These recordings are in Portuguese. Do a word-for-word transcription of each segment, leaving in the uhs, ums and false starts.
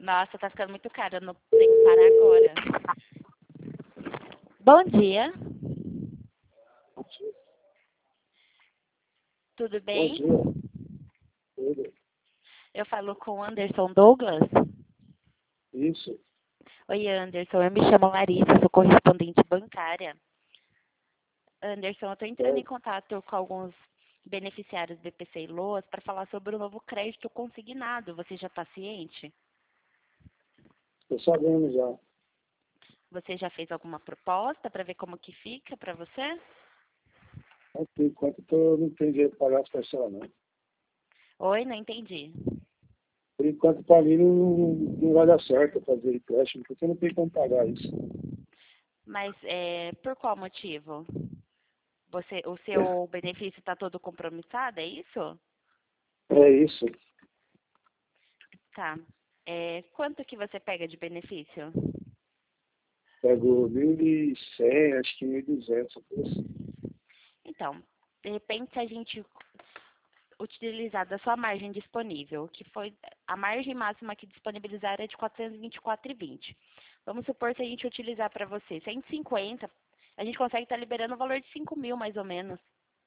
Nossa, tá ficando muito caro, eu não tenho que parar agora. Bom dia, tudo Bom bem? dia. Tudo. Eu falo com o Anderson Douglas. Isso. Oi, Anderson, eu me chamo Larissa, sou correspondente bancária. Anderson, eu estou entrando É, em contato com alguns beneficiários do B P C e Loas para falar sobre o novo crédito consignado. Você já está ciente? tô sabendo já. Você já fez alguma proposta para ver como que fica para você? Mas, por enquanto eu não tenho dinheiro para pagar as pessoas, não. Oi, não entendi. Por enquanto, para mim, não, não vai dar certo fazer empréstimo, porque eu não tenho como pagar isso. Mas é, por qual motivo? Você, o seu benefício está todo compromissado, é isso? É isso. Tá. É, quanto que você pega de benefício? Pego mil e cem, acho que mil e duzentos. Assim. Então, de repente, se a gente utilizar da sua margem disponível, que foi a margem máxima que disponibilizaram é de quatrocentos e vinte e quatro reais e vinte centavos. Vamos supor se a gente utilizar para você cento e cinquenta, a gente consegue estar liberando o valor de cinco mil, mais ou menos.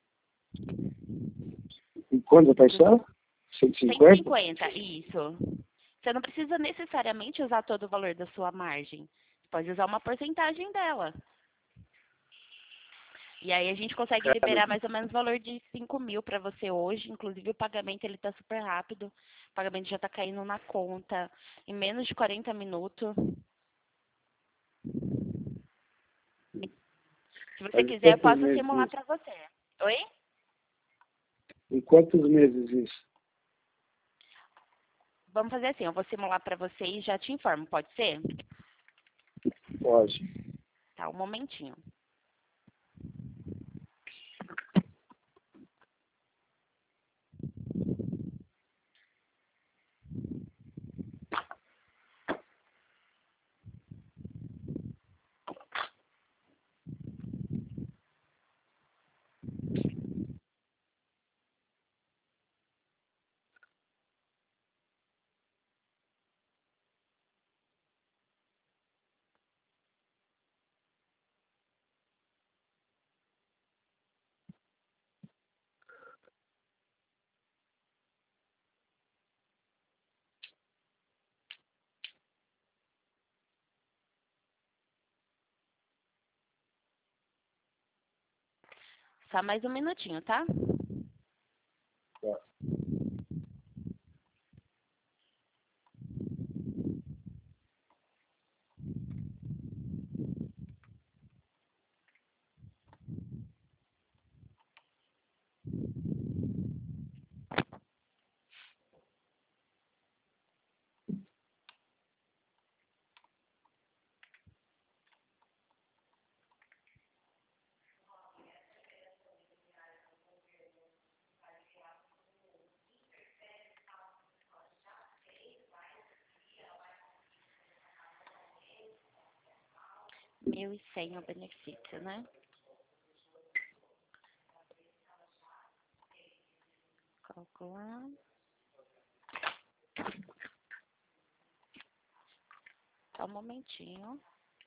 E quanto vai passar? cento e cento e cinquenta? cinquenta, isso. Você não precisa necessariamente usar todo o valor da sua margem. Você pode usar uma porcentagem dela. E aí a gente consegue Cara, liberar mais ou menos o valor de cinco mil para você hoje. Inclusive o pagamento ele está super rápido. O pagamento já está caindo na conta em menos de quarenta minutos. Se você mas em quiser, eu quantos posso meses simular isso? para você. Oi? Em quantos meses isso? Vamos fazer assim, eu vou simular para você e já te informo, pode ser? Pode. Tá, um momentinho. Só mais um minutinho, tá? Tá. Mil e cem o benefício, né? Calcular. Só um momentinho.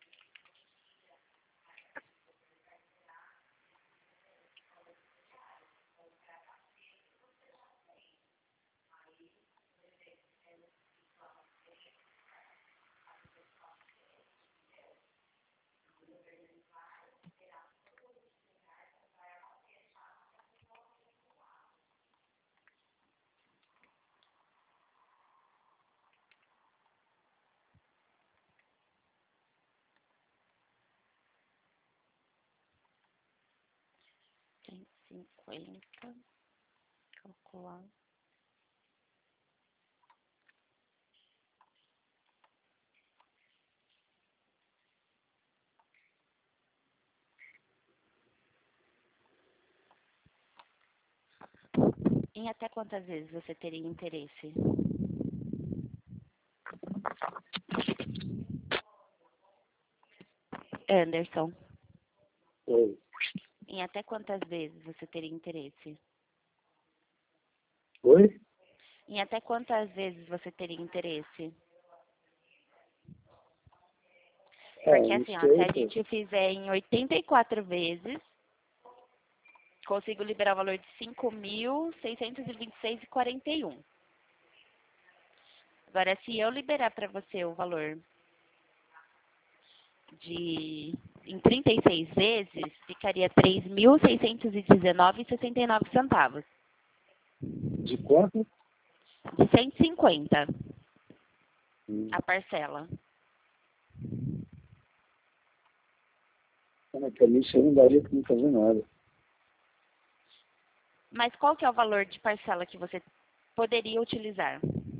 cento e cinquenta. Calcular. Em até quantas vezes você teria interesse? Anderson, Oi. em até quantas vezes você teria interesse? Oi? Em até quantas vezes você teria interesse? É, Porque não assim, ó, sei, se a pô. gente fizer em oitenta e quatro vezes, consigo liberar o valor de cinco mil seiscentos e vinte e seis reais e quarenta e um. Agora, se eu liberar para você o valor de em trinta e seis vezes, ficaria três mil seiscentos e dezenove reais e sessenta e nove centavos. De quanto? De cento e cinquenta Hum. a parcela. Mas pra mim isso aí não daria pra não fazer nada. Mas qual que é o valor de parcela que você poderia utilizar?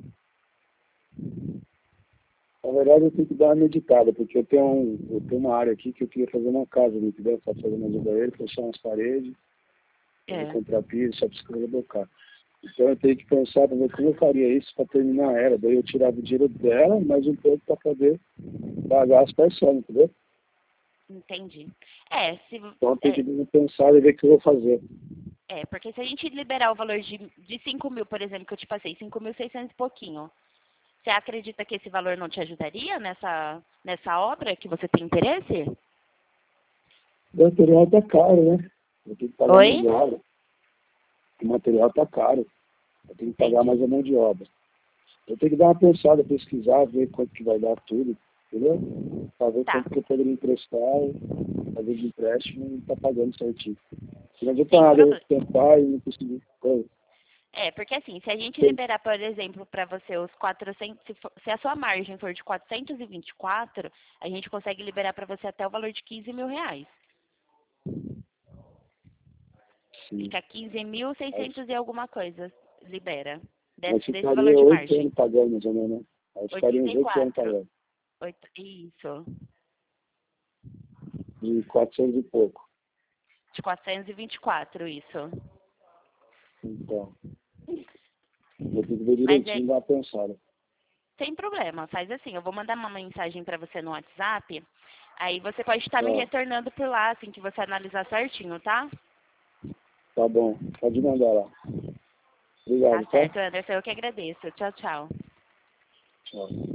Na verdade, eu tenho que dar uma meditada, porque eu tenho, um, eu tenho uma área aqui que eu queria fazer uma casa, me entendeu? Só fazer uma banheiro, fechar umas paredes, eu vou É, comprar piso, só precisa rebocar. Então eu tenho que pensar para ver como eu faria isso para terminar ela. Daí eu tirava o dinheiro dela, mais um pouco para poder pagar as parcelas, entendeu? entendi. É, se, Então eu tenho é, que pensar e ver o que eu vou fazer. é, porque se a gente liberar o valor de, de cinco mil, por exemplo, que eu te passei, cinco mil e seiscentos e pouquinho, você acredita que esse valor não te ajudaria nessa, nessa obra que você tem interesse? O material tá caro, né? Eu tenho que pagar mão Oi? de obra. O material tá caro. Eu tenho que pagar mais Entendi. a mão de obra. Eu tenho que dar uma pensada, pesquisar, ver quanto que vai dar tudo, entendeu? Para ver Tá, quanto que eu poderia emprestar, fazer de empréstimo e tá pagando certinho. Não adianta sem nada eu problema. tentar e não conseguir. Pô, É, porque assim, se a gente tem- liberar, por exemplo, para você os quatrocentos, se, for- se a sua margem for de quatrocentos e vinte e quatro, a gente consegue liberar para você até o valor de quinze mil reais. sim. Fica quinze mil Aí, seiscentos e alguma coisa, libera, aí desse, desse valor ficaria de oito margem. anos pagando, mais ou menos, né? Aí ficaria oitenta uns e oito anos quatro. pagando. Oito, isso, De quatrocentos e pouco. de quatrocentos e vinte e quatro, isso. Então, eu tenho que ver Mas é, direitinho e dar uma pensada. sem problema, faz assim, eu vou mandar uma mensagem para você no WhatsApp, aí você pode estar me Tá, retornando por lá, assim que você analisar certinho, tá? tá bom. Pode mandar lá. Tá Obrigado, tá? certo, Anderson, eu que agradeço. Tchau, tchau. Tchau.